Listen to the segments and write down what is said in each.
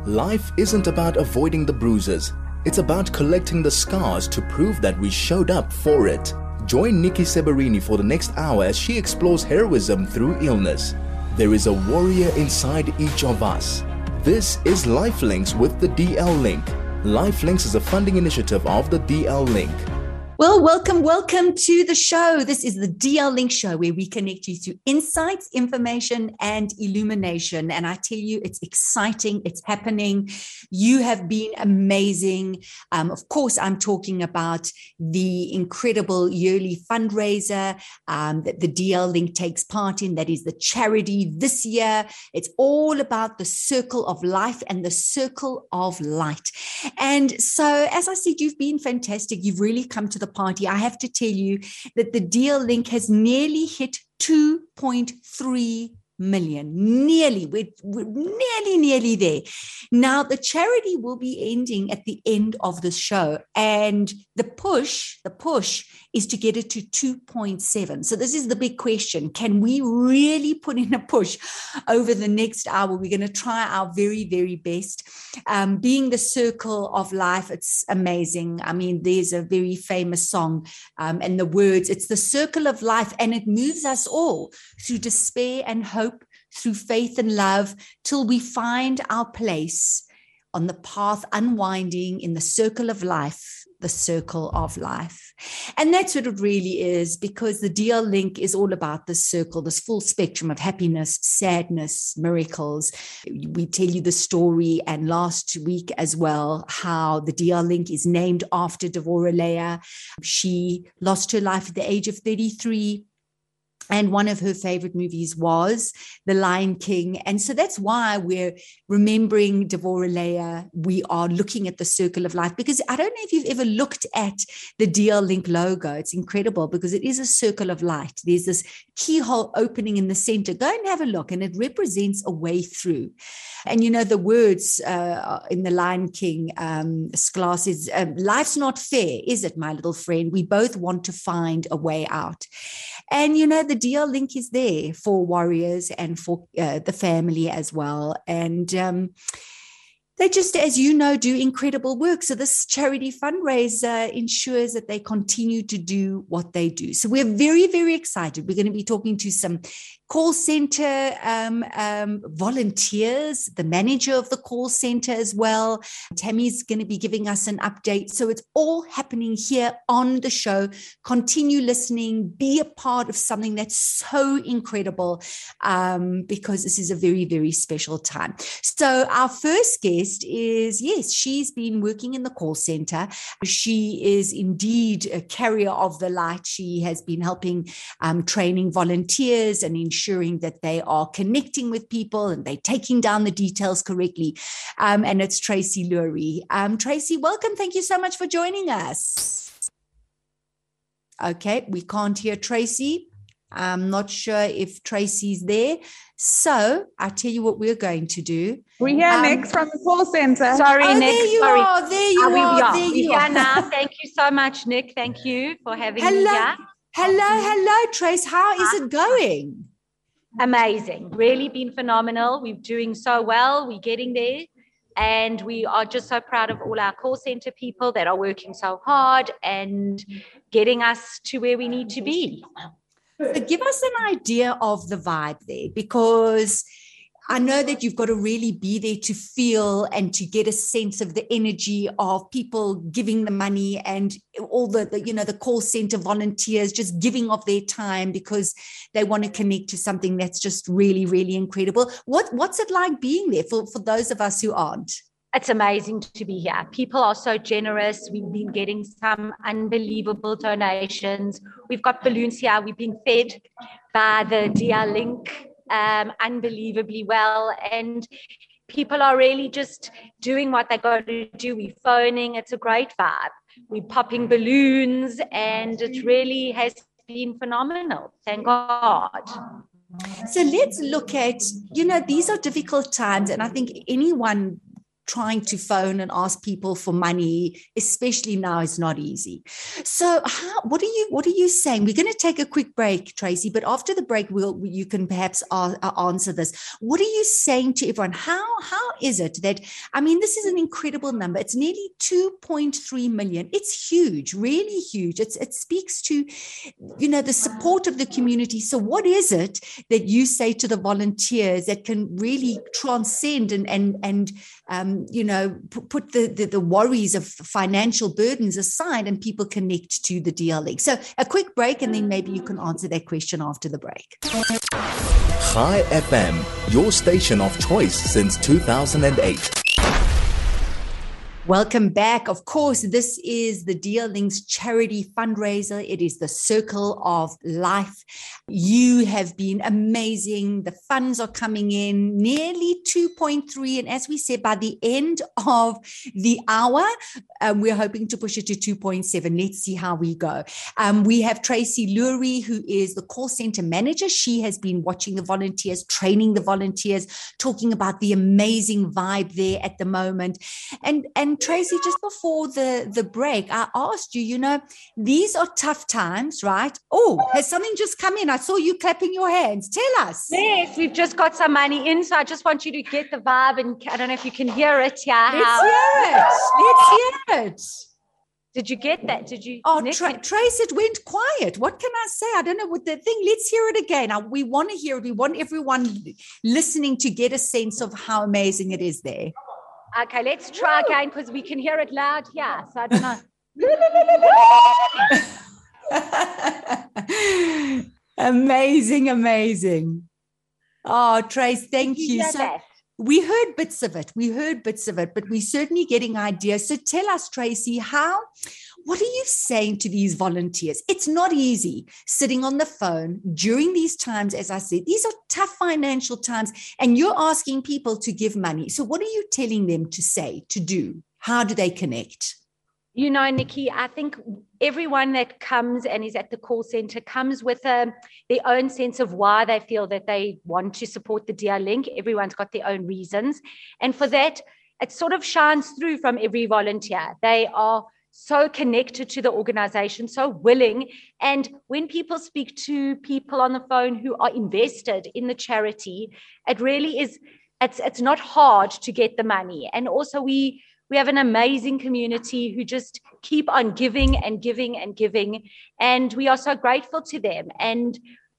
Life isn't about avoiding the bruises. It's about collecting the scars to prove that we showed up for it. Join Nikki Seberini for the next hour as she explores heroism through illness. There is a warrior inside each of us. This is Lifelinks with the DL Link. Lifelinks is a funding initiative of the DL Link. Well, welcome to the show. This is the DL Link show where we connect you to insights, information, and illumination. And I tell you, it's exciting. It's happening. You have been amazing. Of course, I'm talking about the incredible yearly fundraiser that the DL Link takes part in. That is the charity this year. It's all about the circle of life and the circle of light. And so, as I said, you've been fantastic. You've really come to the party. I have to tell you that the DL Link has nearly hit 2.3 million. We're nearly there. Now, the charity will be ending at the end of the show, and the push is to get it to 2.7. So this is the big question. Can we really put in a push over the next hour? We're going to try our very, very best. Being the circle of life, it's amazing. I mean, there's a very famous song, and the words, it's the circle of life, and it moves us all through despair and hope, through faith and love, till we find our place on the path unwinding in the circle of life, the circle of life. And that's what it really is, because the DL Link is all about this circle, this full spectrum of happiness, sadness, miracles. We tell you the story, and last week as well, how the DL Link is named after Devorah Leah. She lost her life at the age of 33. And one of her favorite movies was The Lion King. And so that's why we're remembering Devorah Leah. We are looking at the circle of life, because I don't know if you've ever looked at the DL Link logo. It's incredible because it is a circle of light. There's this keyhole opening in the center. Go and have a look, and it represents a way through. And you know, the words in The Lion King, Glass is, life's not fair, is it, my little friend? We both want to find a way out. And, you know, the DL Link is there for warriors and for the family as well. And they just, as you know, do incredible work. So this charity fundraiser ensures that they continue to do what they do. So we're very, very excited. We're going to be talking to some call center volunteers, the manager of the call center as well. Tammy's going to be giving us an update. So it's all happening here on the show. Continue listening, be a part of something that's so incredible, because this is a very, very special time. So our first guest is, yes, she's been working in the call center. She is indeed a carrier of the light. She has been helping training volunteers and ensuring that they are connecting with people and they're taking down the details correctly. And it's Tracy Lurie. Tracy, welcome. Thank you so much for joining us. Okay, we can't hear Tracy. I'm not sure if Tracy's there. So I tell you what we're going to do. We hear Nick from the call center. Sorry, Nick. There you Sorry. are. There you are. Now. Thank you so much, Nick. Thank you for having me here. Hello, Trace. How is it going? Amazing. Really been phenomenal. We're doing so well. We're getting there. And we are just so proud of all our call center people that are working so hard and getting us to where we need to be. So give us an idea of the vibe there, because I know that you've got to really be there to feel and to get a sense of the energy of people giving the money and all the call center volunteers just giving of their time because they want to connect to something that's just really, really incredible. What's it like being there for those of us who aren't? It's amazing to be here. People are so generous. We've been getting some unbelievable donations. We've got balloons here. We've been fed by the DL Link unbelievably well. And people are really just doing what they got to do. We're phoning. It's a great vibe. We're popping balloons, and it really has been phenomenal. Thank God. So let's look at, these are difficult times. And I think anyone trying to phone and ask people for money, especially now, is not easy. So what are you saying? We're going to take a quick break, Tracy, but after the break, you can perhaps answer this. What are you saying to everyone? How is it that, I mean, this is an incredible number. It's nearly 2.3 million. It's huge, really huge. It speaks to, the support of the community. So what is it that you say to the volunteers that can really transcend and put the worries of financial burdens aside and people connect to the DL Link? So a quick break, and then maybe you can answer that question after the break. Chai FM, your station of choice since 2008. Welcome back. Of course, this is the DL Link's charity fundraiser. It is the Circle of Life. You have been amazing. The funds are coming in, nearly 2.3. And as we said, by the end of the hour, we're hoping to push it to 2.7. Let's see how we go. We have Tracy Lurie, who is the call center manager. She has been watching the volunteers, training the volunteers, talking about the amazing vibe there at the moment. And Tracy, just before the break, I asked you, these are tough times, right? Oh, has something just come in? I saw you clapping your hands. Tell us. Yes, we've just got some money in, so I just want you to get the vibe, and I don't know if you can hear it. Yeah, Let's hear it. Did you get that? Did you? Oh, Trace, it went quiet. What can I say? I don't know what the thing. Let's hear it again. We want to hear it. We want everyone listening to get a sense of how amazing it is there. Okay, let's try again because we can hear it loud here. So I don't know. Amazing. Oh, Trace, thank you. So we heard bits of it, but we're certainly getting ideas. So tell us, Tracy, what are you saying to these volunteers? It's not easy sitting on the phone during these times. As I said, these are tough financial times, and you're asking people to give money. So what are you telling them to say, to do? How do they connect? Nikki, I think everyone that comes and is at the call center comes with their own sense of why they feel that they want to support the DL Link. Everyone's got their own reasons. And for that, it sort of shines through from every volunteer. They are so connected to the organization, so willing. And when people speak to people on the phone who are invested in the charity, it really is, it's not hard to get the money. And also we have an amazing community who just keep on giving and giving and giving. And we are so grateful to them. And,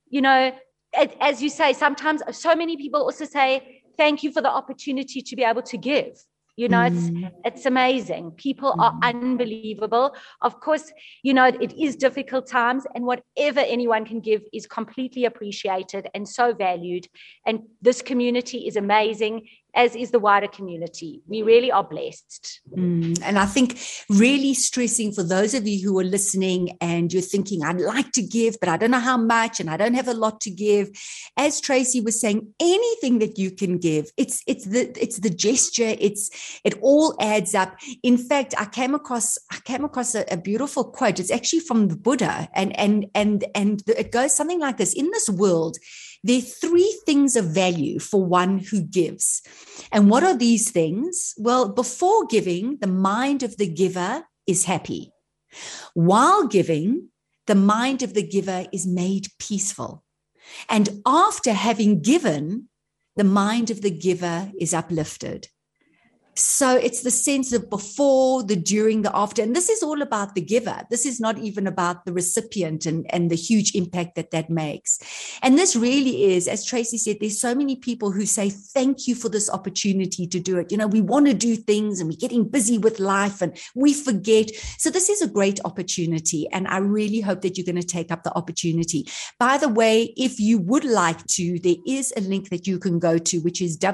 as you say, sometimes so many people also say, thank you for the opportunity to be able to give. It's amazing. People are unbelievable. Of course, it is difficult times, and whatever anyone can give is completely appreciated and so valued. And this community is amazing, as is the wider community. We really are blessed. And I think really stressing for those of you who are listening and you're thinking, I'd like to give, but I don't know how much and I don't have a lot to give. As Tracy was saying, anything that you can give, it's the gesture, it all adds up. In fact, I came across a beautiful quote. It's actually from the Buddha, and it goes something like this: in this world, there are 3 things of value for one who gives. And what are these things? Well, before giving, the mind of the giver is happy. While giving, the mind of the giver is made peaceful. And after having given, the mind of the giver is uplifted. So it's the sense of before, the during, the after. And this is all about the giver. This is not even about the recipient and the huge impact that makes. And this really is, as Tracy said, there's so many people who say, thank you for this opportunity to do it. We want to do things and we're getting busy with life and we forget. So this is a great opportunity. And I really hope that you're going to take up the opportunity. By the way, if you would like to, there is a link that you can go to, which is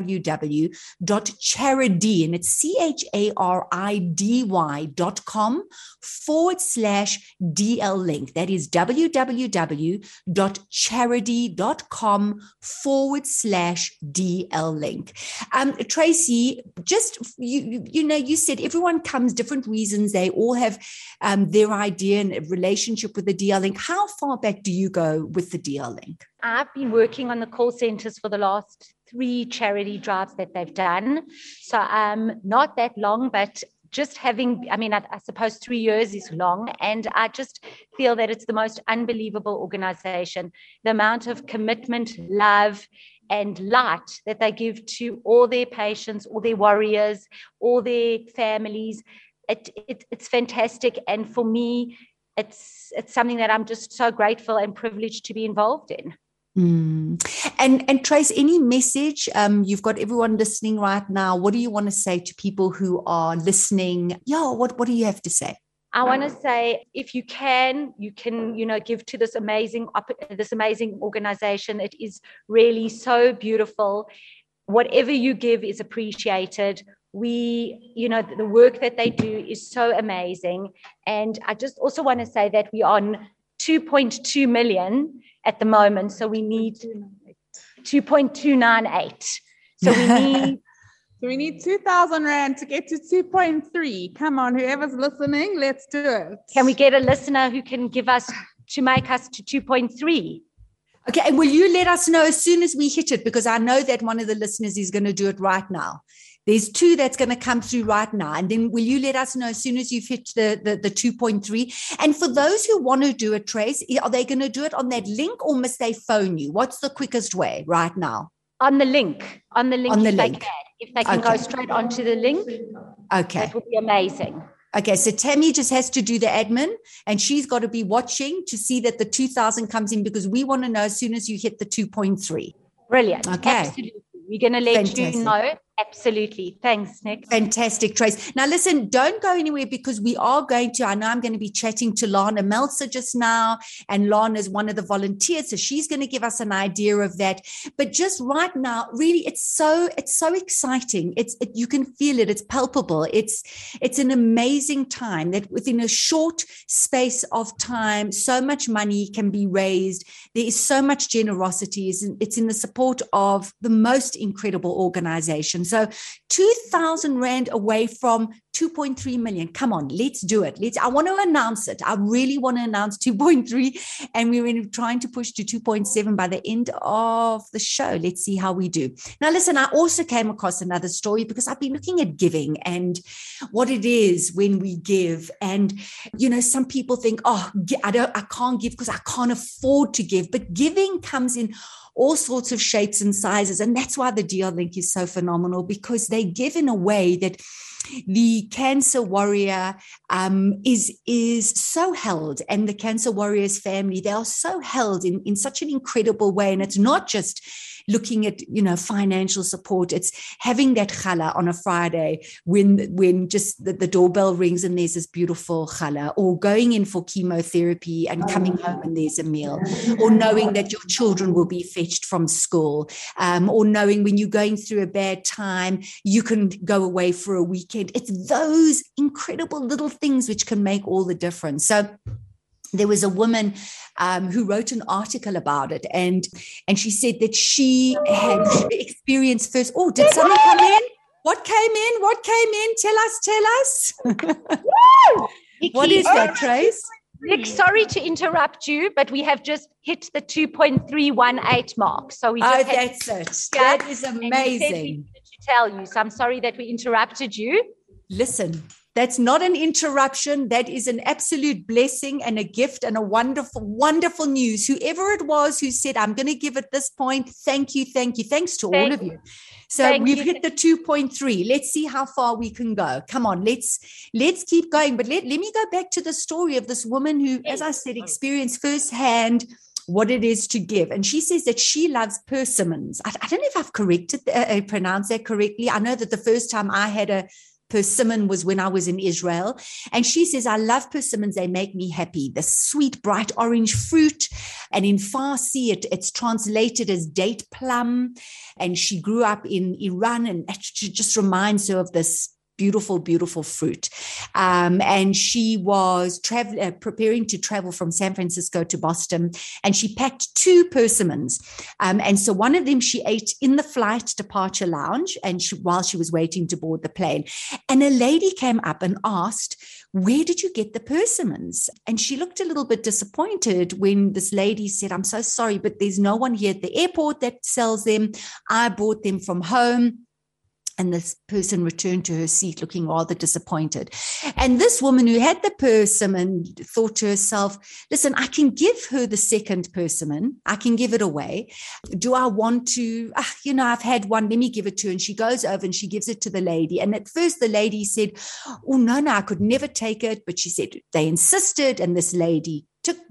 www.charity, and it's CHARIDY.com/DL Link. That is www.charity.com/DL Link. Tracy, just, you said everyone comes different reasons. They all have their idea and a relationship with the DL Link. How far back do you go with the DL Link? I've been working on the call centers for the last 3 charity drives that they've done. So not that long, but just having, I suppose 3 years is long, and I just feel that it's the most unbelievable organization. The amount of commitment, love, and light that they give to all their patients, all their warriors, all their families. It's fantastic. And for me, it's something that I'm just so grateful and privileged to be involved in. And Trace, any message? You've got everyone listening right now. What do you want to say to people who are listening? Yeah, what do you have to say? I want to say, if you can, give to this amazing organization. It is really so beautiful. Whatever you give is appreciated. The work that they do is so amazing. And I just also want to say that we are on 2.2 million at the moment. So we need 2.298. So we need 2,000 Rand to get to 2.3. Come on, whoever's listening, let's do it. Can we get a listener who can make us to 2.3? Okay, and will you let us know as soon as we hit it? Because I know that one of the listeners is going to do it right now. There's 2 that's going to come through right now. And then will you let us know as soon as you've hit the 2.3? And for those who want to do it, Trace, are they going to do it on that link, or must they phone you? What's the quickest way right now? On the link. If they can go straight onto the link, okay, that would be amazing. Okay, so Tammy just has to do the admin, and she's got to be watching to see that the 2,000 comes in, because we want to know as soon as you hit the 2.3. Brilliant. Okay. Absolutely. We're going to let you know. Absolutely. Thanks, Nick. Fantastic, Trace. Now, listen, don't go anywhere, because we are I know I'm going to be chatting to Lana Meltzer just now, and Lana is one of the volunteers, so she's going to give us an idea of that. But just right now, really, it's so exciting. You can feel it. It's palpable. It's an amazing time that within a short space of time, so much money can be raised. There is so much generosity. It's in the support of the most incredible organization. So 2,000 Rand away from 2.3 million. Come on, let's do it. I want to announce it. I really want to announce 2.3, and we're trying to push to 2.7 by the end of the show. Let's see how we do. Now, listen, I also came across another story, because I've been looking at giving and what it is when we give. And, some people think, I can't give because I can't afford to give. But giving comes in all sorts of shapes and sizes. And that's why the DL Link is so phenomenal, because they give in a way that the Cancer Warrior is so held, and the Cancer Warriors family, they are so held in such an incredible way. And it's not just looking at, financial support. It's having that challah on a Friday when just the doorbell rings and there's this beautiful challah, or going in for chemotherapy and coming home and there's a meal, or knowing that your children will be fetched from school, or knowing when you're going through a bad time, you can go away for a weekend. It's those incredible little things which can make all the difference. So there was a woman who wrote an article about it, and she said that she had experienced first. Oh, did someone come in? What came in? Tell us. What is that, Trace? Nick, sorry to interrupt you, but we have just hit the 2.318 mark. So we just that's it. That is amazing. To tell you, so I'm sorry that we interrupted you. Listen, that's not an interruption. That is an absolute blessing and a gift and a wonderful, wonderful news. Whoever it was who said, I'm going to give at this point, thank you. Thanks to all of you. So we've hit the 2.3. Let's see how far we can go. Come on, let's keep going. But let me go back to the story of this woman who, as I said, experienced firsthand what it is to give. And she says that she loves persimmons. I don't know if I've pronounced that correctly. I know that the first time I had a persimmon was when I was in Israel. And she says, I love persimmons. They make me happy. The sweet, bright orange fruit. And in Farsi, it's translated as date plum. And she grew up in Iran, and it just reminds her of this beautiful, beautiful fruit. And she was preparing to travel from San Francisco to Boston, and she packed 2 persimmons. And so one of them she ate in the flight departure lounge, and while she was waiting to board the plane. And a lady came up and asked, "Where did you get the persimmons?" And she looked a little bit disappointed when this lady said, "I'm so sorry, but there's no one here at the airport that sells them. I bought them from home." And this person returned to her seat looking rather disappointed. And this woman who had the persimmon thought to herself, listen, I can give her the second persimmon. I can give it away. Do I want to, I've had one, let me give it to her. And she goes over and she gives it to the lady. And at first the lady said, oh, no, I could never take it. But she said they insisted, and this lady took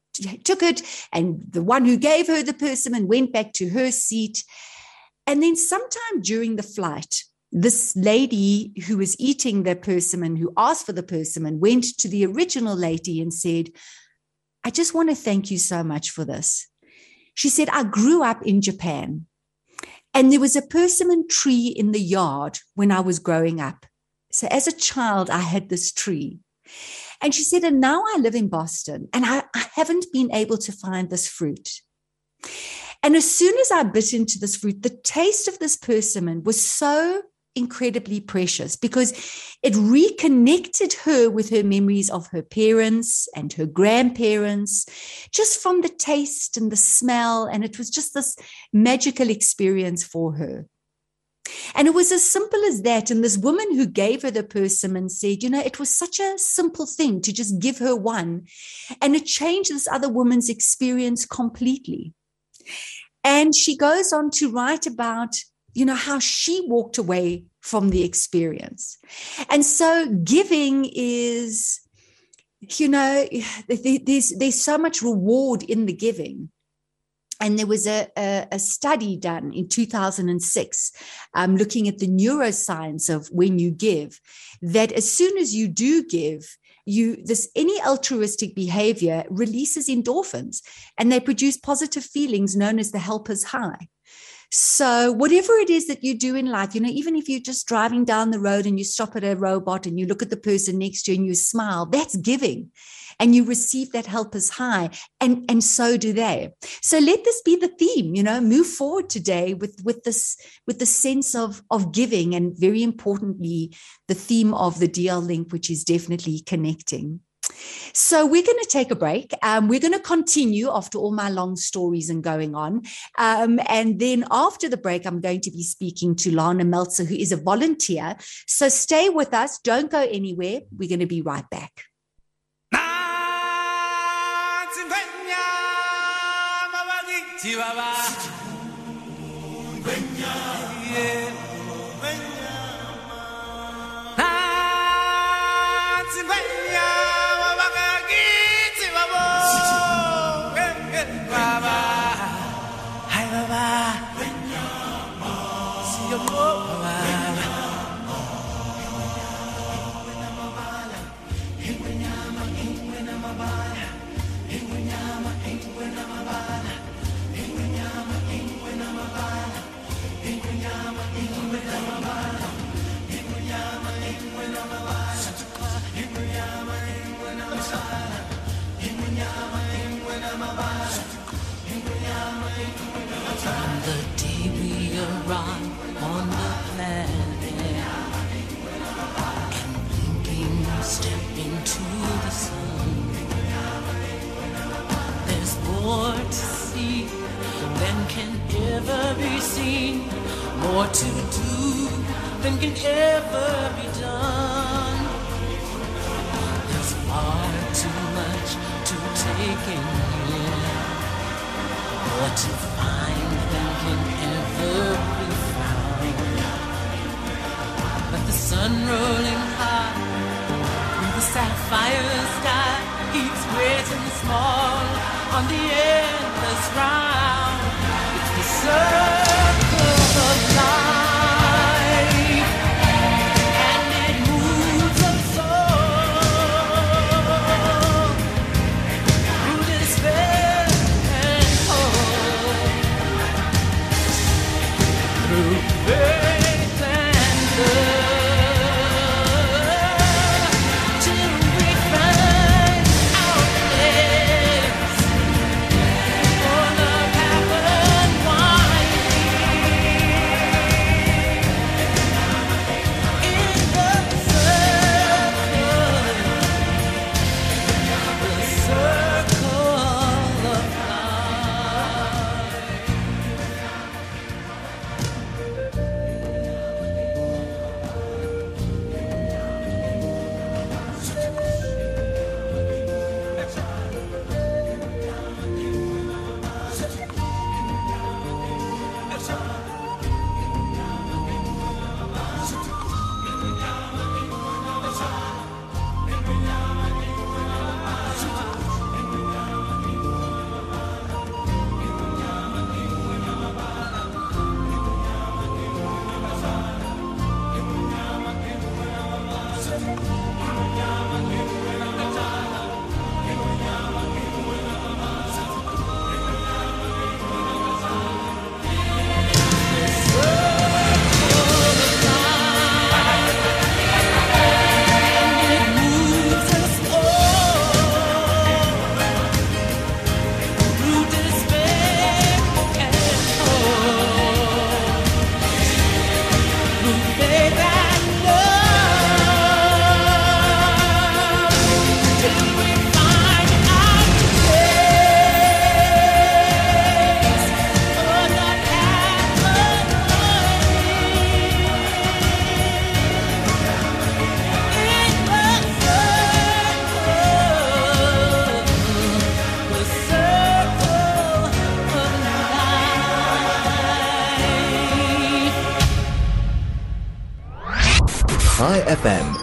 it. And the one who gave her the persimmon went back to her seat. And then sometime during the flight, this lady who was eating the persimmon, who asked for the persimmon, went to the original lady and said, I just want to thank you so much for this. She said, I grew up in Japan, and there was a persimmon tree in the yard when I was growing up. So as a child, I had this tree. And she said, and now I live in Boston, and I haven't been able to find this fruit. And as soon as I bit into this fruit, the taste of this persimmon was so incredibly precious because it reconnected her with her memories of her parents and her grandparents, just from the taste and the smell. And it was just this magical experience for her. And it was as simple as that. And this woman who gave her the persimmon said, it was such a simple thing to just give her one. And it changed this other woman's experience completely. And she goes on to write about, how she walked away from the experience. And so giving is, there's so much reward in the giving. And there was a study done in 2006 looking at the neuroscience of when you give, that as soon as you do give, any altruistic behavior releases endorphins, and they produce positive feelings known as the helper's high. So whatever it is that you do in life, even if you're just driving down the road and you stop at a robot and you look at the person next to you and you smile, that's giving. And you receive that helper's high, and so do they. So let this be the theme, move forward today with the sense of giving, and very importantly, the theme of the DL Link, which is definitely connecting. So we're going to take a break. We're going to continue after all my long stories and going on. And then after the break, I'm going to be speaking to Lana Meltzer, who is a volunteer. So stay with us. Don't go anywhere. We're going to be right back. More to see than can ever be seen, more to do than can ever be done. There's far too much to take in here, more to find than can ever be found. But the sun rolling high through the sapphire sky keeps great and small on the endless round. It's the circle of life, and it moves us all through despair and hope, through faith and love. High FM,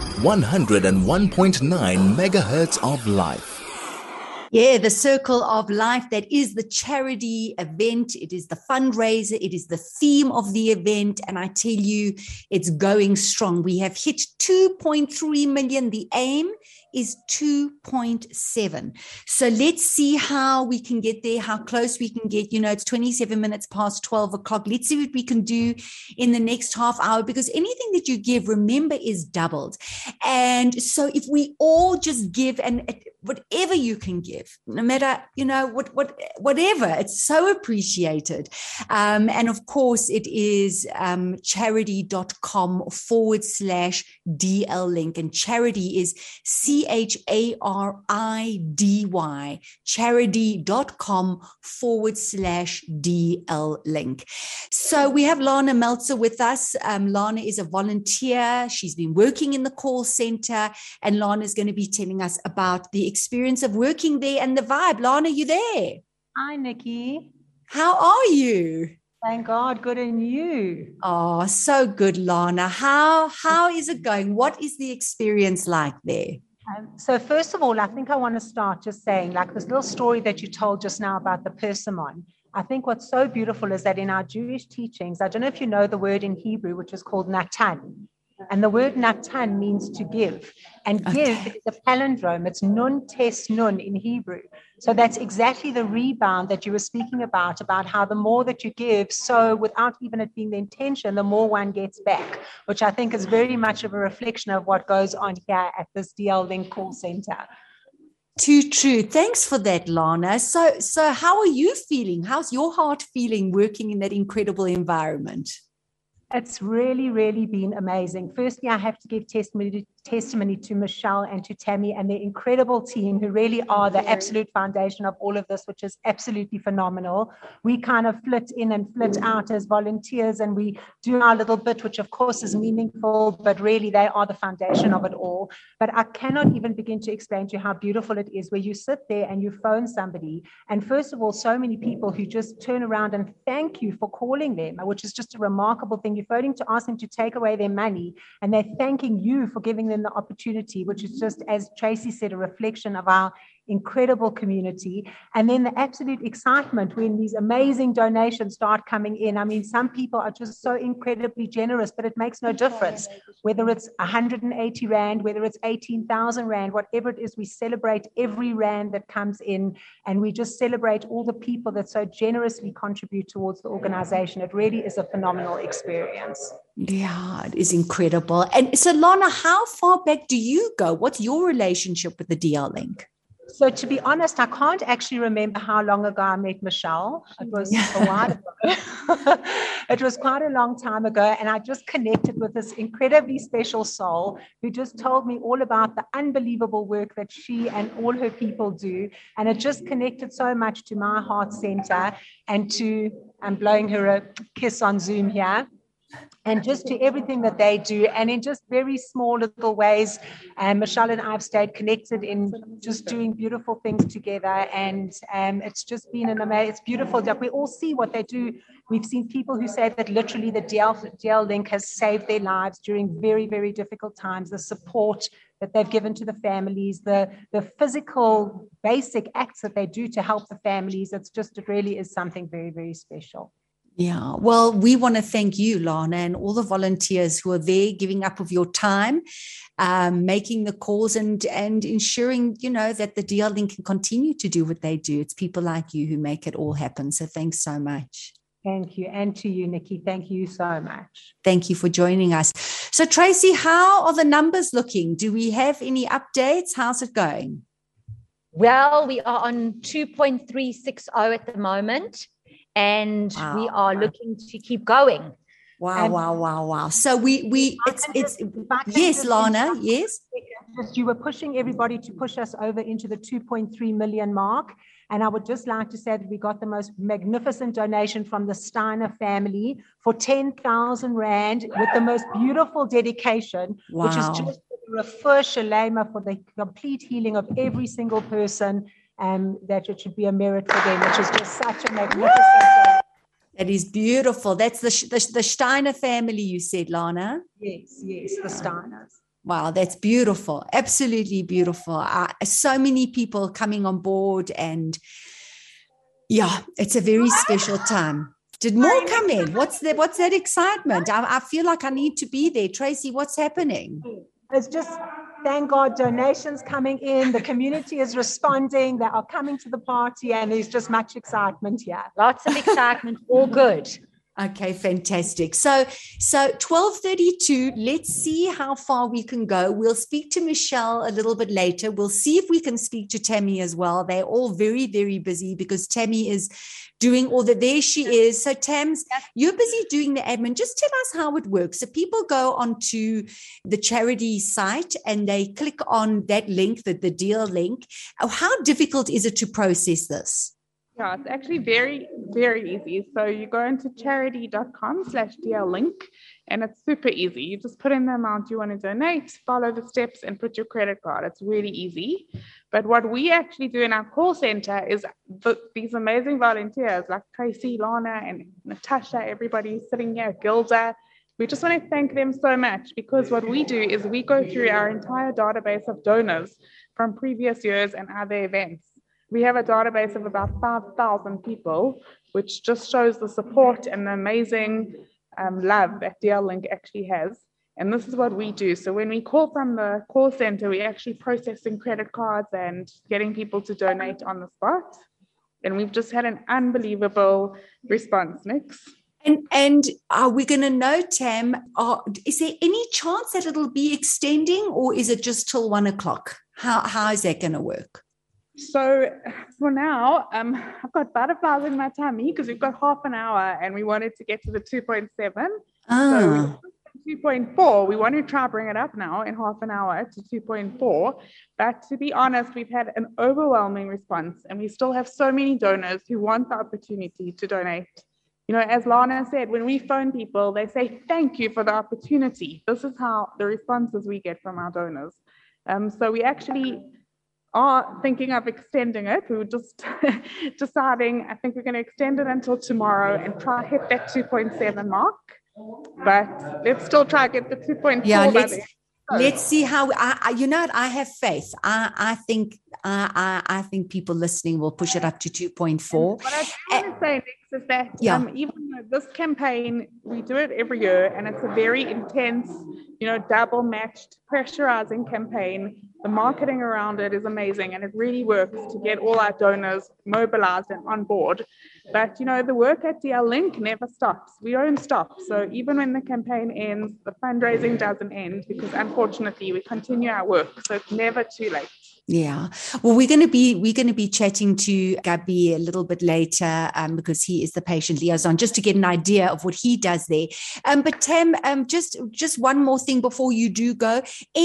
101.9 megahertz of life. Yeah, the Circle of Life, that is the charity event. It is the fundraiser. It is the theme of the event. And I tell you, it's going strong. We have hit 2.3 million. The aim is 2.7. So let's see how we can get there, how close we can get. It's 27 minutes past 12 o'clock. Let's see what we can do in the next half hour, because anything that you give, remember, is doubled. And so if we all just give, and whatever you can give, no matter, whatever, it's so appreciated. And of course, it is charity.com/DL link. And charity is CHARIDY, charity.com/DL link. So we have Lana Meltzer with us. Lana is a volunteer. She's been working in the call center, and Lana is going to be telling us about the experience of working there and the vibe. Lana, you there? Hi, Nikki. How are you? Thank God. Good, and you? Oh, so good, Lana. How is it going? What is the experience like there? So first of all, I think I want to start just saying, like this little story that you told just now about the persimmon. I think what's so beautiful is that in our Jewish teachings, I don't know if you know the word in Hebrew, which is called natan. And the word natan means to give. And give is a palindrome. It's nun tes nun in Hebrew. So that's exactly the rebound that you were speaking about how the more that you give, so without even it being the intention, the more one gets back, which I think is very much of a reflection of what goes on here at this DL Link call center. Too true. Thanks for that, Lana. So how are you feeling? How's your heart feeling working in that incredible environment? It's really, really been amazing. Firstly, I have to give testimony to Michelle and to Tammy and their incredible team, who really are the absolute foundation of all of this, which is absolutely phenomenal. We kind of flit in and flit out as volunteers, and we do our little bit, which of course is meaningful, but really they are the foundation of it all. But I cannot even begin to explain to you how beautiful it is where you sit there and you phone somebody, and first of all, so many people who just turn around and thank you for calling them, which is just a remarkable thing. You're phoning to ask them to take away their money, and they're thanking you for giving them the opportunity, which is just, as Tracy said, a reflection of our incredible community. And then the absolute excitement when these amazing donations start coming in. I mean, some people are just so incredibly generous, but it makes no difference whether it's 180 Rand, whether it's 18,000 Rand, whatever it is. We celebrate every Rand that comes in, and we just celebrate all the people that so generously contribute towards the organization. It really is a phenomenal experience. Yeah, it is incredible. And so, Lana, how far back do you go? What's your relationship with the DL Link? So to be honest, I can't actually remember how long ago I met Michelle. It was a while ago. It was quite a long time ago. And I just connected with this incredibly special soul who just told me all about the unbelievable work that she and all her people do. And it just connected so much to my heart center, and I'm blowing her a kiss on Zoom here. And just to everything that they do, and in just very small little ways. And Michelle and I have stayed connected in just doing beautiful things together. And it's just been it's beautiful that we all see what they do. We've seen people who say that literally the DL Link has saved their lives during very, very difficult times. The support that they've given to the families, the physical basic acts that they do to help the families. It really is something very, very special. Yeah, well, we want to thank you, Lana, and all the volunteers who are there giving up of your time, making the calls and ensuring, that the DL Link can continue to do what they do. It's people like you who make it all happen. So thanks so much. Thank you. And to you, Nikki, thank you so much. Thank you for joining us. So Tracy, how are the numbers looking? Do we have any updates? How's it going? Well, we are on 2.360 at the moment. And we are looking to keep going. Wow. So yes, Lana, yes. You were pushing everybody to push us over into the 2.3 million mark. And I would just like to say that we got the most magnificent donation from the Steiner family for 10,000 Rand with the most beautiful dedication, which is just a refer shalema for the complete healing of every single person. That it should be a merit for them, which is just such a magnificent thing. That is beautiful. That's the Steiner family, you said, Lana. Yes, the Steiners. Wow, that's beautiful. Absolutely beautiful. So many people coming on board, and yeah, it's a very special time. Did more come in? What's that excitement? I feel like I need to be there. Tracy, what's happening? It's just, thank God, donations coming in. The community is responding. They are coming to the party, and there's just much excitement here. Lots of excitement, all good. Okay, fantastic. So 12:32, let's see how far we can go. We'll speak to Michelle a little bit later. We'll see if we can speak to Tammy as well. They're all very, very busy because Tammy is doing all that. There she is. So Tams, you're busy doing the admin. Just tell us how it works. So people go onto the charity site and they click on that link, the deal link. How difficult is it to process this? Yeah, it's actually very, very easy. So you go into charity.com/DLink, and it's super easy. You just put in the amount you want to donate, follow the steps, and put your credit card. It's really easy. But what we actually do in our call center is these amazing volunteers like Tracy, Lana, and Natasha, everybody sitting here, Gilda. We just want to thank them so much, because what we do is we go through our entire database of donors from previous years and other events. We have a database of about 5,000 people, which just shows the support and the amazing love that DL-Link actually has. And this is what we do. So when we call from the call center, we're actually processing credit cards and getting people to donate on the spot. And we've just had an unbelievable response, Nix. And are we going to know, Tam, is there any chance that it'll be extending, or is it just till 1 o'clock? How is that going to work? So for now, I've got butterflies in my tummy because we've got half an hour and we wanted to get to the 2.7. So 2.4, we want to try bring it up now in half an hour to 2.4. But to be honest, we've had an overwhelming response, and we still have so many donors who want the opportunity to donate. You know, as Lana said, when we phone people, they say, thank you for the opportunity. This is how the responses we get from our donors. So we actually are thinking of extending it. We were just deciding, I think we're going to extend it until tomorrow and try hit that 2.7 mark. But let's still try to get the 2.4. Yeah, let's see how. I have faith. I think people listening will push it up to 2.4. What I want to say next is that even though this campaign, we do it every year, and it's a very intense, double matched, pressurizing campaign. The marketing around it is amazing, and it really works to get all our donors mobilized and on board. But, the work at DL-Link never stops. We don't stop. So even when the campaign ends, the fundraising doesn't end, because unfortunately we continue our work. So it's never too late. Yeah. Well, we're going to be chatting to Gabi a little bit later because he is the patient liaison, just to get an idea of what he does there. But Tam, just one more thing before you do go.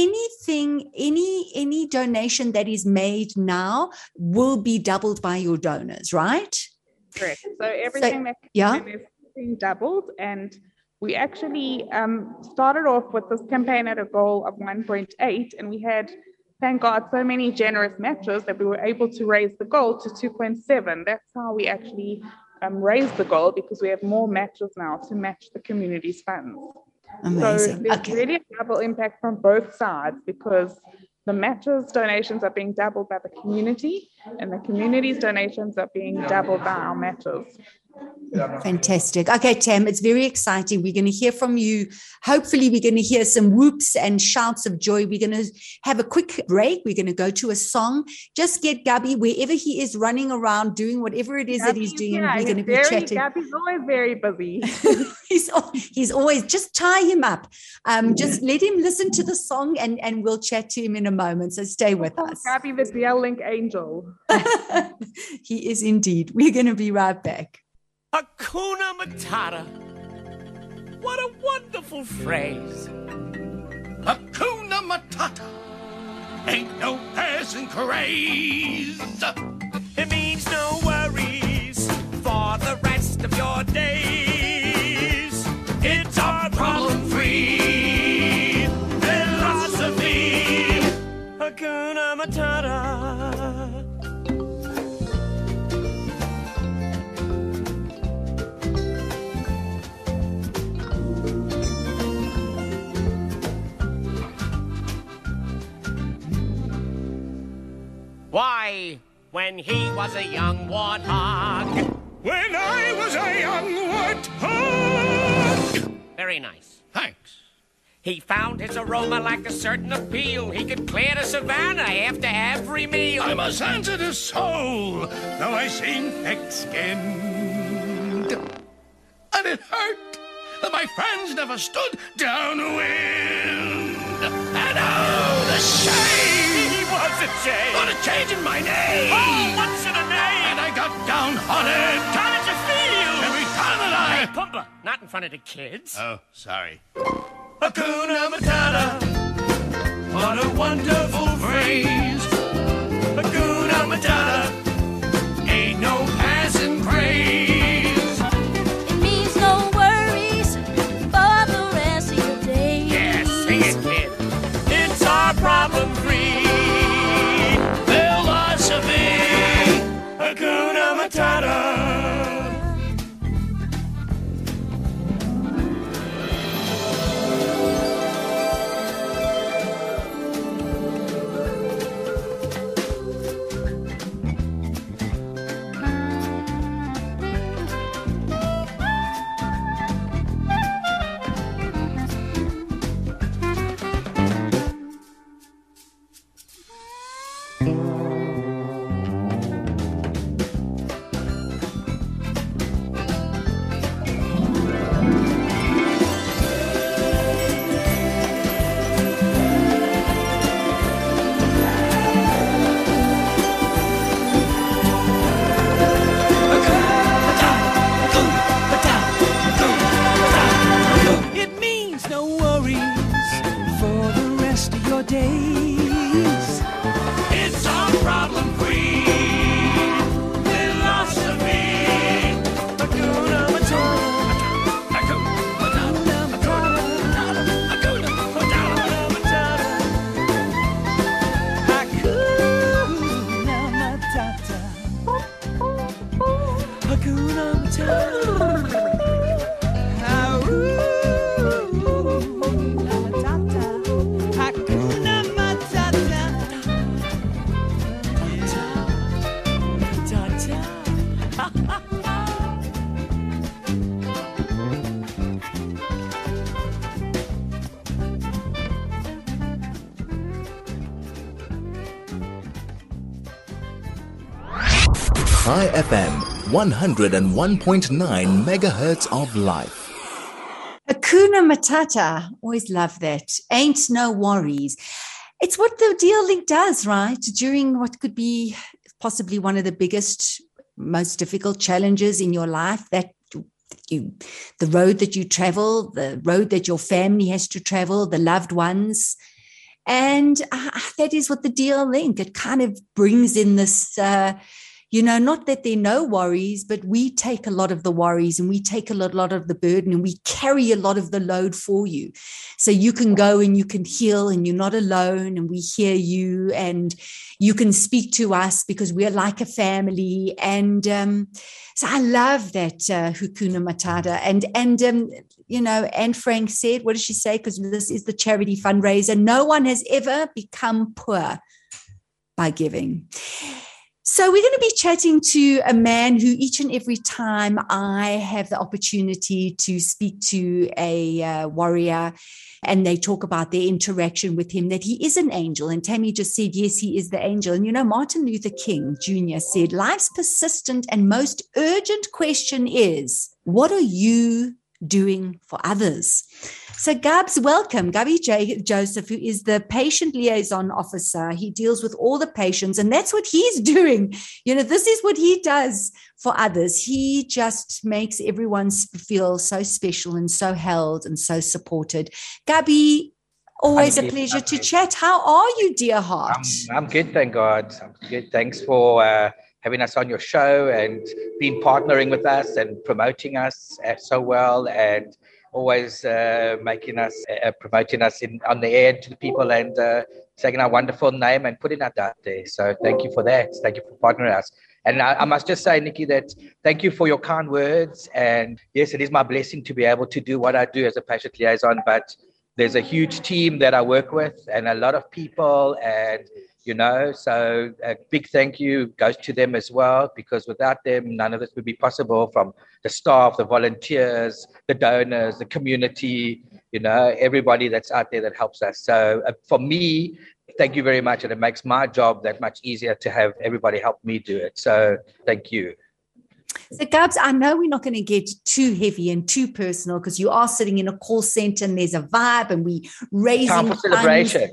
Any donation that is made now will be doubled by your donors, right? Correct. So everything is being doubled, and we actually started off with this campaign at a goal of 1.8, and we had, thank God, so many generous matches that we were able to raise the goal to 2.7. That's how we actually raised the goal, because we have more matches now to match the community's funds. Amazing. So there's really a double impact from both sides, because the matches donations are being doubled by the community, and the community's donations are being doubled by our matches. Fantastic. Okay, Tam, it's very exciting. We're going to hear from you. Hopefully, we're going to hear some whoops and shouts of joy. We're going to have a quick break. We're going to go to a song. Just get Gabi, wherever he is, running around, doing whatever it is that he's doing. We're going to be chatting. Gabi's always very busy. he's always, just tie him up. Just let him listen to the song, and we'll chat to him in a moment. So stay with us. Gabi, the DL-Link angel. He is indeed. We're going to be right back. Hakuna Matata. What a wonderful phrase. Hakuna Matata. Ain't no passing craze. It means no worries for the rest of your days. It's our problem-free philosophy. Hakuna Matata. cry when he was a young warthog. When I was a young warthog. Very nice. Thanks. He found his aroma like a certain appeal. He could clear the savannah after every meal. I'm a sensitive soul, though I seem thick-skinned. And it hurt that my friends never stood downwind. And oh, the shame! He was a shame. What a change in my name! Oh, what's in a name? And I got downhearted. How did you feel? Every time that Hey, Pumba, not in front of the kids. Oh, sorry. Hakuna Matata, what a wonderful phrase. Hakuna Matata, ain't no passing craze. It means no worries for the rest of your days. Yeah, sing it, kid. It's our problem-free philosophy. Hakuna Matata. It means no worries for the rest of your days. It's our problem-free philosophy. Hakuna Matata. Hakuna Matata. Hakuna Matata. Hakuna Matata. Hakuna Matata. High FM, 101.9 megahertz of life. Hakuna Matata. Always love that. Ain't no worries. It's what the DL-Link does, right? During what could be possibly one of the biggest, most difficult challenges in your life, that the road that you travel, the road that your family has to travel, the loved ones. And that is what the DL-Link, it kind of brings in this, not that there are no worries, but we take a lot of the worries and we take a lot of the burden and we carry a lot of the load for you. So you can go and you can heal and you're not alone and we hear you and you can speak to us because we're like a family. And so I love that Hakuna Matata. And Anne Frank said, what does she say? Because this is the charity fundraiser. No one has ever become poor by giving. So we're going to be chatting to a man who each and every time I have the opportunity to speak to a warrior and they talk about their interaction with him, that he is an angel. And Tammy just said, yes, he is the angel. And, Martin Luther King Jr. said, life's persistent and most urgent question is, what are you doing for others? So Gabs, welcome. Gabby Joseph, who is the patient liaison officer. He deals with all the patients and that's what he's doing. This is what he does for others. He just makes everyone feel so special and so held and so supported. Gabby, always a pleasure to chat. How are you, dear heart? I'm good, thank God. I'm good. Thanks for having us on your show and been partnering with us and promoting us so well and always making us, promoting us on the air to the people and taking our wonderful name and putting that out there. So thank you for that. Thank you for partnering us. And I must just say, Nikki, that thank you for your kind words. And yes, it is my blessing to be able to do what I do as a patient liaison, but there's a huge team that I work with and a lot of people and you know. So a big thank you goes to them as well, because without them, none of this would be possible, from the staff, the volunteers, the donors, the community, you know, everybody that's out there that helps us. So for me, thank you very much. And it makes my job that much easier to have everybody help me do it. So thank you. So, Gabs, I know we're not going to get too heavy and too personal, because you are sitting in a call center and there's a vibe and we raising time for celebration.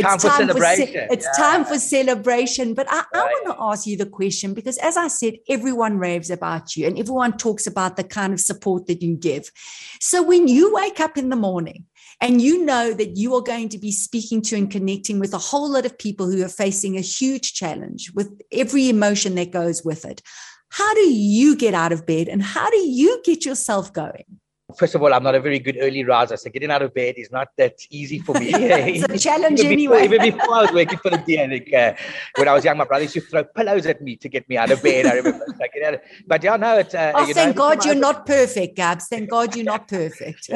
It's time for celebration. But I want to ask you the question, because as I said, everyone raves about you and everyone talks about the kind of support that you give. So when you wake up in the morning and you know that you are going to be speaking to and connecting with a whole lot of people who are facing a huge challenge with every emotion that goes with it, how do you get out of bed and how do you get yourself going? First of all, I'm not a very good early riser, so getting out of bed is not that easy for me. It's a challenge anyway. Even before I was working for the DLink, when I was young, my brother used to throw pillows at me to get me out of bed. I remember. But yeah, no, it's... thank God you're not perfect, Gabs. Thank God you're not perfect.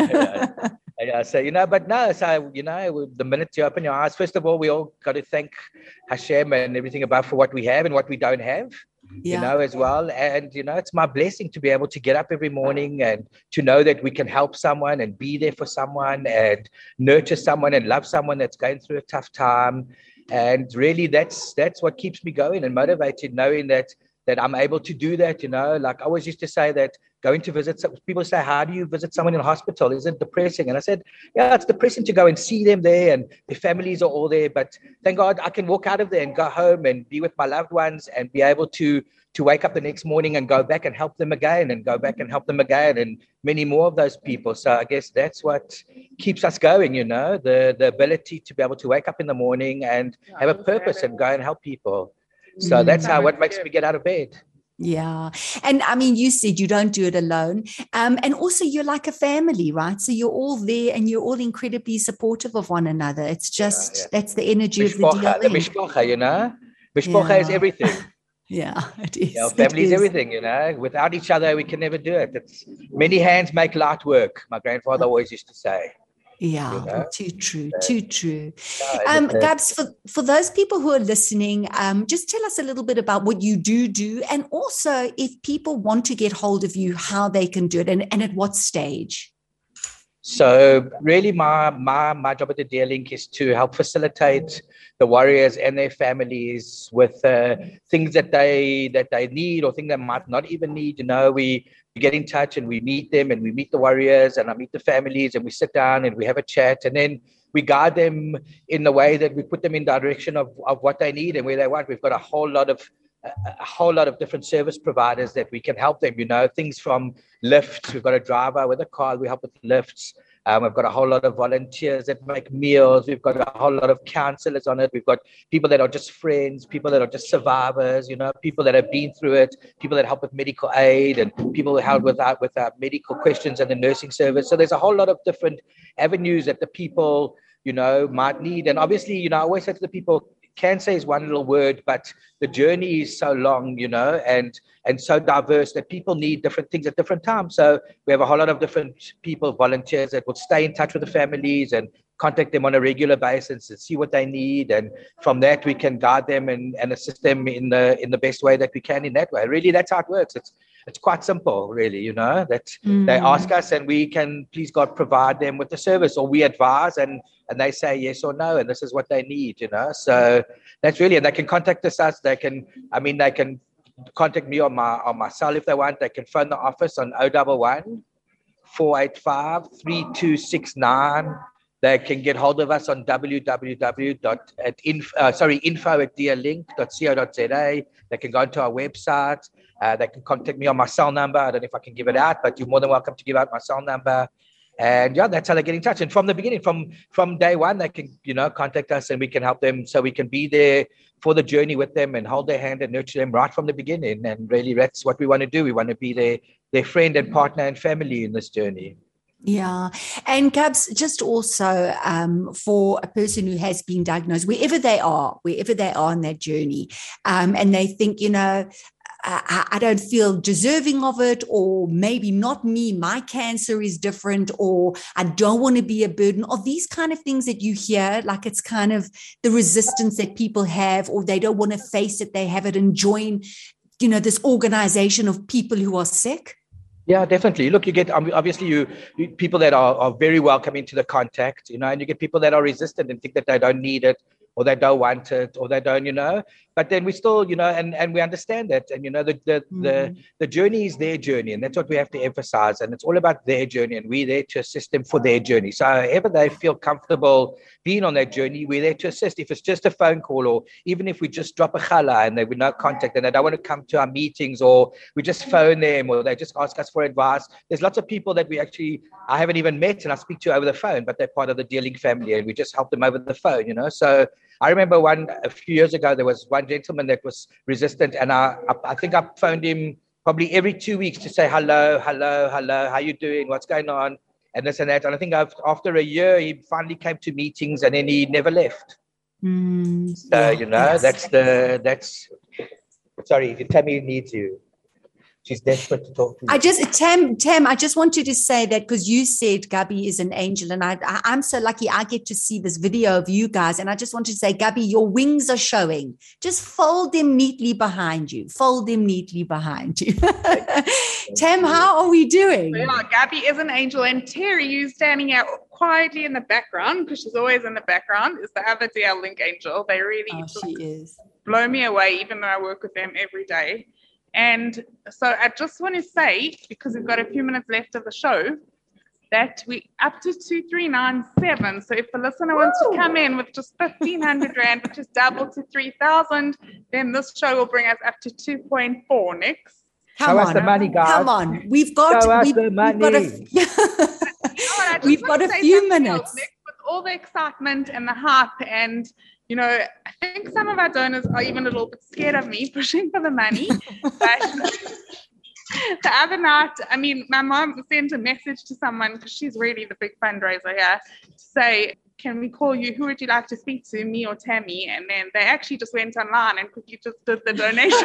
Yeah, so, you know, but no, so, you know, the minute you open your eyes, first of all, we all got to thank Hashem and everything above for what we have and what we don't have. You know, as well. And, you know, it's my blessing to be able to get up every morning and to know that we can help someone and be there for someone and nurture someone and love someone that's going through a tough time. And really, that's what keeps me going and motivated, knowing that I'm able to do that. You know, like I always used to say that going to visit, people say, how do you visit someone in a hospital? Is it depressing? And I said, yeah, it's depressing to go and see them there and their families are all there. But thank God I can walk out of there and go home and be with my loved ones and be able to wake up the next morning and go back and help them again and go back and help them again and many more of those people. So I guess that's what keeps us going, you know, the ability to be able to wake up in the morning and have a purpose and go and help people. So that's what makes me get out of bed. Yeah. And I mean, you said you don't do it alone. And also you're like a family, right? So you're all there and you're all incredibly supportive of one another. It's just, that's the energy of the DLink. The mishpacha, you know, mishpacha is everything. Yeah, it is. You know, family is everything, you know. Without each other, we can never do it. It's many hands make light work. My grandfather always used to say. Yeah, you know? Too true. Gabs, for those people who are listening, just tell us a little bit about what you do, and also if people want to get hold of you, how they can do it, and at what stage. So really my job at the DLink is to help facilitate the warriors and their families with things that they need or things they might not even need. You know, we get in touch and we meet them and we meet the warriors and I meet the families and we sit down and we have a chat and then we guide them in the way that we put them in direction of what they need and where they want. We've got a whole lot of different service providers that we can help them, you know, things from lifts. We've got a driver with a car, we help with lifts. We've got a whole lot of volunteers that make meals. We've got a whole lot of counselors on it. We've got people that are just friends, people that are just survivors, you know, people that have been through it, people that help with medical aid and people who help with our medical questions and the nursing service. So there's a whole lot of different avenues that the people, you know, might need. And obviously, you know, I always say to the people, cancer is one little word, but the journey is so long, you know, and so diverse that people need different things at different times. So we have a whole lot of different people, volunteers that will stay in touch with the families and contact them on a regular basis and see what they need. And from that, we can guide them and assist them in the best way that we can in that way. Really, that's how it works. It's quite simple, really, you know, that they ask us and we can, please God, provide them with the service, or we advise and they say yes or no, and this is what they need, you know. So that's really, and they can contact us. They can contact me on my cell if they want. They can phone the office on 011 485 3269. They can get hold of us on info@dlink.co.za. They can go to our website. They can contact me on my cell number. I don't know if I can give it out, but you're more than welcome to give out my cell number. And yeah, that's how they get in touch. And from the beginning, from day one, they can, you know, contact us and we can help them so we can be there for the journey with them and hold their hand and nurture them right from the beginning. And really, that's what we want to do. We want to be their friend and partner and family in this journey. Yeah. And Gabs, just also for a person who has been diagnosed, wherever they are in their journey, and they think, you know, I don't feel deserving of it, or maybe not me, my cancer is different, or I don't want to be a burden, or these kind of things that you hear, like it's kind of the resistance that people have, or they don't want to face it, they have it and join, this organization of people who are sick? Yeah, definitely. Look, you get obviously you people that are very welcoming to the contact, and you get people that are resistant and think that they don't need it, or they don't want it, or they don't, but then we still, and we understand that. And, the journey is their journey, and that's what we have to emphasize. And it's all about their journey, and we're there to assist them for their journey. So however they feel comfortable being on that journey, we're there to assist. If it's just a phone call, or even if we just drop a challah and they with no contact and they don't want to come to our meetings, or we just phone them, or they just ask us for advice. There's lots of people that I haven't even met and I speak to over the phone, but they're part of the Dealing family, and we just help them over the phone, So I remember a few years ago, there was one gentleman that was resistant, and I think I phoned him probably every 2 weeks to say, hello, how you doing? What's going on? And this and that. And I think after a year, he finally came to meetings, and then he never left. That's sorry, Tammy needs you. She's desperate to talk to you. Tam, I just wanted to say that because you said Gabi is an angel, and I'm so lucky I get to see this video of you guys. And I just wanted to say, Gabi, your wings are showing. Just fold them neatly behind you. Tam, how are we doing? Well, Gabi is an angel, and Terry, who's standing out quietly in the background, because she's always in the background, is the other DL Link angel. They really blow me away, even though I work with them every day. And so I just want to say, because we've got a few minutes left of the show, that we up to 2397. So if a listener wants to come in with just 1,500 Rand, which is double to 3,000, then this show will bring us up to 2.4. Next. Show us the money, guys. Come on. We've got a few minutes. Nick, with all the excitement and the hype, and I think some of our donors are even a little bit scared of me pushing for the money. But the other night, my mom sent a message to someone, because she's really the big fundraiser here, to say, can we call you? Who would you like to speak to, me or Tammy? And then they actually just went online and quickly just did the donation.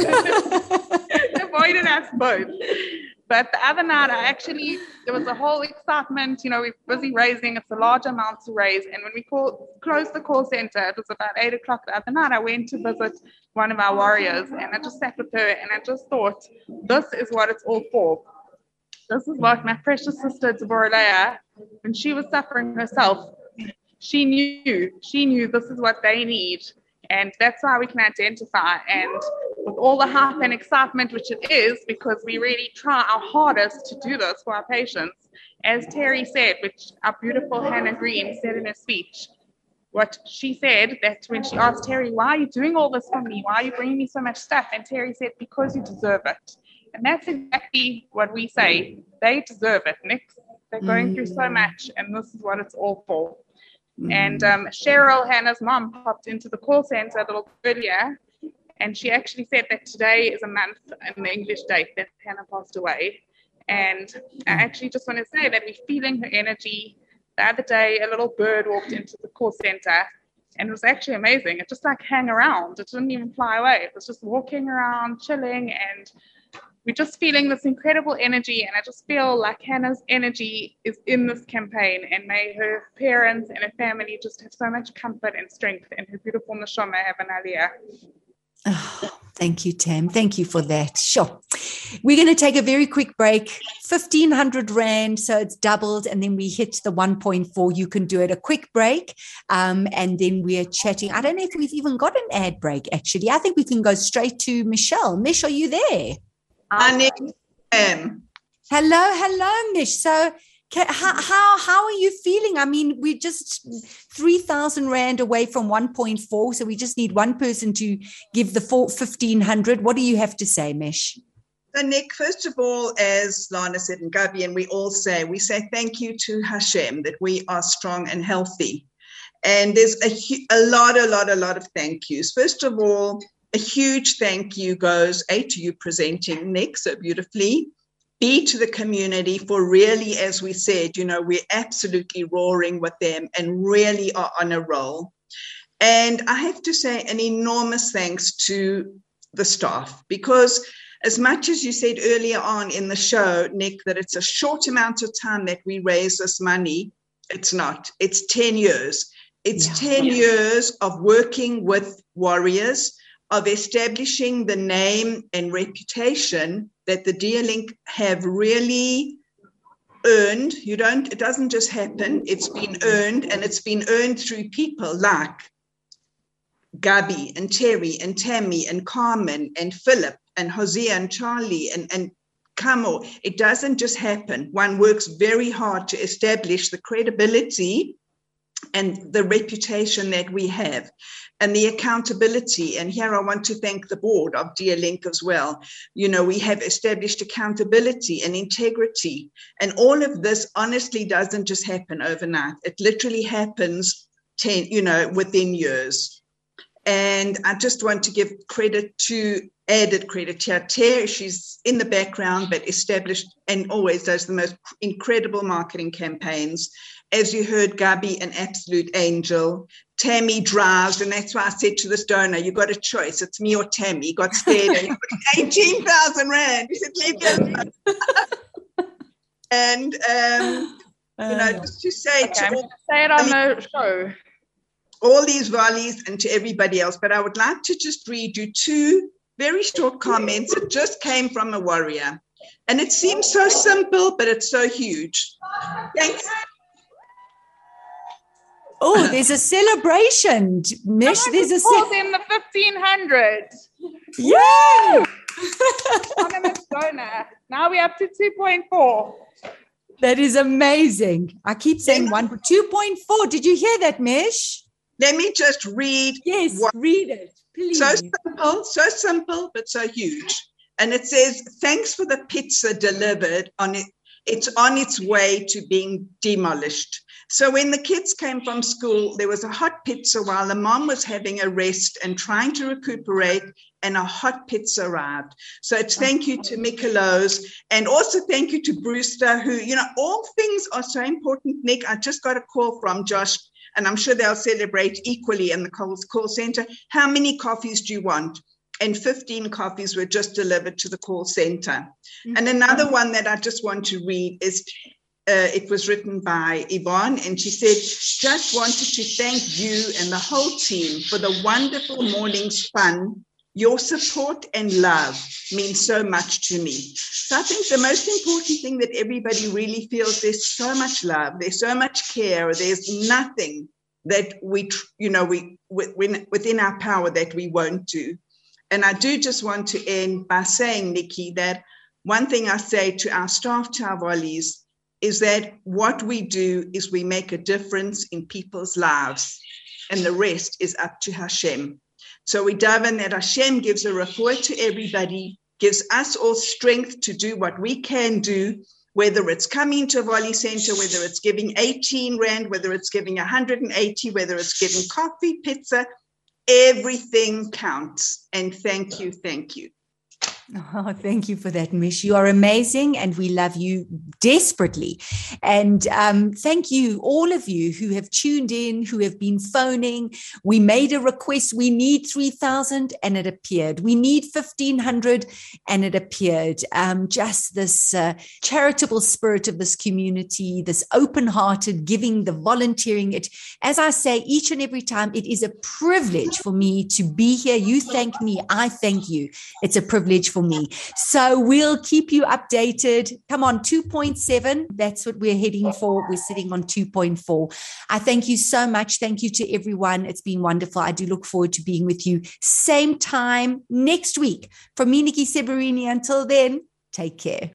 Avoided us both. But the other night, there was a whole excitement. We're busy raising. It's a large amount to raise. And when we closed the call center, it was about 8 o'clock the other night, I went to visit one of our warriors, and I just sat with her, and I just thought, this is what it's all for. This is what my precious sister, Deborah Leah, when she was suffering herself, she knew this is what they need. And that's why we can identify. And with all the hype and excitement, which it is, because we really try our hardest to do this for our patients, as Terry said, which our beautiful Hannah Green said in her speech, what she said, that when she asked Terry, why are you doing all this for me? Why are you bringing me so much stuff? And Terry said, because you deserve it. And that's exactly what we say. They deserve it, Nick. They're going through so much, and this is what it's all for. And Cheryl, Hannah's mom, popped into the call center a little earlier, and she actually said that today is a month in the English date that Hannah passed away. And I actually just want to say that we're feeling her energy. The other day, a little bird walked into the call center, and it was actually amazing. It just hang around. It didn't even fly away. It was just walking around, chilling, and we're just feeling this incredible energy. And I just feel like Hannah's energy is in this campaign, and may her parents and her family just have so much comfort and strength, and her beautiful neshama have an aliyah. Oh, thank you, Tam. Thank you for that. Sure. We're going to take a very quick break. 1,500 Rand, so it's doubled, and then we hit the 1.4. You can do it. A quick break, and then we're chatting. I don't know if we've even got an ad break, actually. I think we can go straight to Michelle. Mish, are you there? Hello, Mish. So how are you feeling? We're just 3,000 Rand away from 1.4, so we just need one person to give the 1,500. What do you have to say, Mish? So, Nick, first of all, as Lana said and Gabi, and we say thank you to Hashem that we are strong and healthy. And there's a lot of thank yous. First of all, a huge thank you goes A, to you presenting, Nick, so beautifully. B, to the community for really, as we said, we're absolutely roaring with them and really are on a roll. And I have to say an enormous thanks to the staff, because as much as you said earlier on in the show, Nick, that it's a short amount of time that we raise this money, it's not. It's 10 years. It's 10 years of working with warriors, of establishing the name and reputation that the DearLink have really earned. It doesn't just happen. It's been earned, and it's been earned through people like Gabi and Terry and Tammy and Carmen and Philip and Hosea and Charlie and Kamo. It doesn't just happen. One works very hard to establish the credibility and the reputation that we have and the accountability. And here I want to thank the board of DearLink as well. We have established accountability and integrity. And all of this honestly doesn't just happen overnight. It literally happens within years. And I just want to give added credit to Terry. She's in the background, but established and always does the most incredible marketing campaigns. As you heard, Gabi, an absolute angel. Tammy drives, and that's why I said to this donor, you got a choice. It's me or Tammy. He got scared and he put 18,000 rand. He said, leave me alone. And, just to say say it on the show. All these volleys and to everybody else, but I would like to just read you 2 very short comments that just came from a warrior. And it seems so simple, but it's so huge. Thanks. Oh, there's a celebration, Mish. There's a in the 1,500. Yeah. Anonymous donor. Now we're up to 2.4. That is amazing. I keep saying 2.4. Did you hear that, Mish? Let me just read. Yes, read it, please. So simple, but so huge. And it says, thanks for the pizza delivered. It's on its way to being demolished. So when the kids came from school, there was a hot pizza while the mom was having a rest and trying to recuperate, and a hot pizza arrived. So it's thank you to Mikelos, and also thank you to Brewster, who, all things are so important. Nick, I just got a call from Josh, and I'm sure they'll celebrate equally in the call center. How many coffees do you want? And 15 coffees were just delivered to the call center. Mm-hmm. And another one that I just want to read is, it was written by Yvonne, and she said, just wanted to thank you and the whole team for the wonderful morning's fun. Your support and love means so much to me. So I think the most important thing that everybody really feels, there's so much love, there's so much care, there's nothing that within our power that we won't do. And I do just want to end by saying, Nikki, that one thing I say to our staff, to our volleys, is that what we do is we make a difference in people's lives, and the rest is up to Hashem. So we dive in that Hashem gives a refuah to everybody, gives us all strength to do what we can do, whether it's coming to a volley center, whether it's giving 18 Rand, whether it's giving 180, whether it's giving coffee, pizza, everything counts. And thank you, thank you. Oh, thank you for that, Mish. You are amazing, and we love you desperately. And thank you, all of you who have tuned in, who have been phoning. We made a request. We need 3,000, and it appeared. We need 1,500, and it appeared. Just this charitable spirit of this community, this open-hearted giving, the volunteering. It, as I say, each and every time, it is a privilege for me to be here. You thank me. I thank you. It's a privilege for me. So we'll keep you updated. Come on, 2.7. That's what we're heading for. We're sitting on 2.4. I thank you so much. Thank you to everyone. It's been wonderful. I do look forward to being with you same time next week. From me, Nikki Seberini. Until then, take care.